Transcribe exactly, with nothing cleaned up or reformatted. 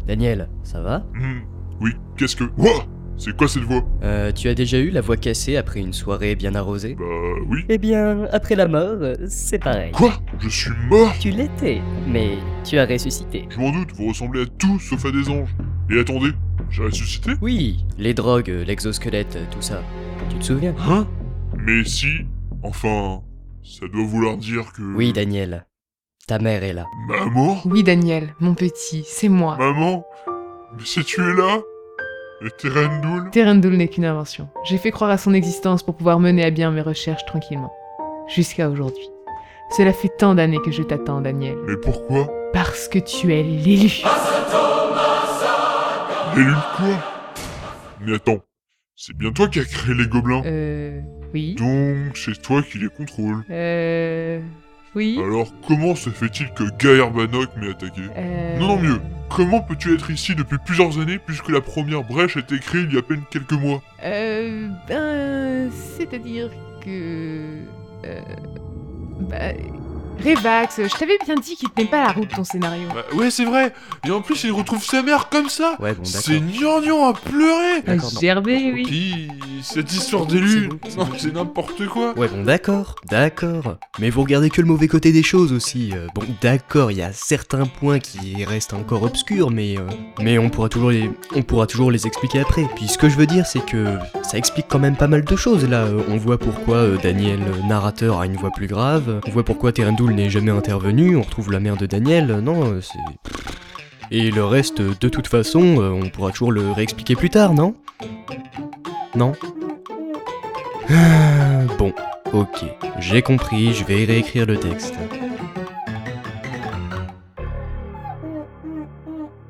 Daniel, ça va? Hmm, oui, qu'est-ce que... Ouah! C'est quoi cette voix? Euh, tu as déjà eu la voix cassée après une soirée bien arrosée? Bah oui. Eh bien, après la mort, euh, c'est pareil. Quoi? Je suis mort? Tu l'étais, mais tu as ressuscité. Je m'en doute, vous ressemblez à tout sauf à des anges. Et attendez, j'ai ressuscité? Oui, les drogues, l'exosquelette, tout ça. Tu te souviens? Hein? Mais si... Enfin... Ça doit vouloir dire que... Oui, Daniel. Ta mère est là. Maman? Oui, Daniel, mon petit, c'est moi. Maman? Mais si tu es là? Et Terendul? Terendul n'est qu'une invention. J'ai fait croire à son existence pour pouvoir mener à bien mes recherches tranquillement. Jusqu'à aujourd'hui. Cela fait tant d'années que je t'attends, Daniel. Mais pourquoi? Parce que tu es l'élu. L'élu de quoi? Mais attends, c'est bien toi qui as créé les gobelins? Euh... Oui. Donc, c'est toi qui les contrôles. Euh... Oui. Alors, comment se fait-il que Gaïr Bannock m'ait attaqué? Euh... Non, non, mieux. Comment peux-tu être ici depuis plusieurs années puisque la première brèche a été créée il y a à peine quelques mois? Euh... Ben... C'est-à-dire que... Euh... Bah... Revax, je t'avais bien dit qu'il tenait pas la route ton scénario. Bah, ouais, c'est vrai. Et en plus, il retrouve sa mère comme ça. Ouais, bon, d'accord. C'est gnangnan à pleurer. D'accord, non. Gerbé, oui. Puis, cette histoire C'est d'élu, bon, c'est non, bon. c'est n'importe quoi. Ouais, bon, d'accord, d'accord. Mais vous regardez que le mauvais côté des choses aussi. Euh, bon, d'accord, il y a certains points qui restent encore obscurs, mais... euh, mais on pourra toujours les... on pourra toujours les expliquer après. Puis ce que je veux dire, c'est que ça explique quand même pas mal de choses, là. Euh, on voit pourquoi euh, Daniel, euh, narrateur, a une voix plus grave. On voit pourquoi Terendul n'est jamais intervenu. On retrouve la mère de Daniel. Euh, non, euh, c'est... Et le reste, euh, de toute façon, euh, on pourra toujours le réexpliquer plus tard, non? Non? Ah, bon, ok, j'ai compris, je vais réécrire le texte.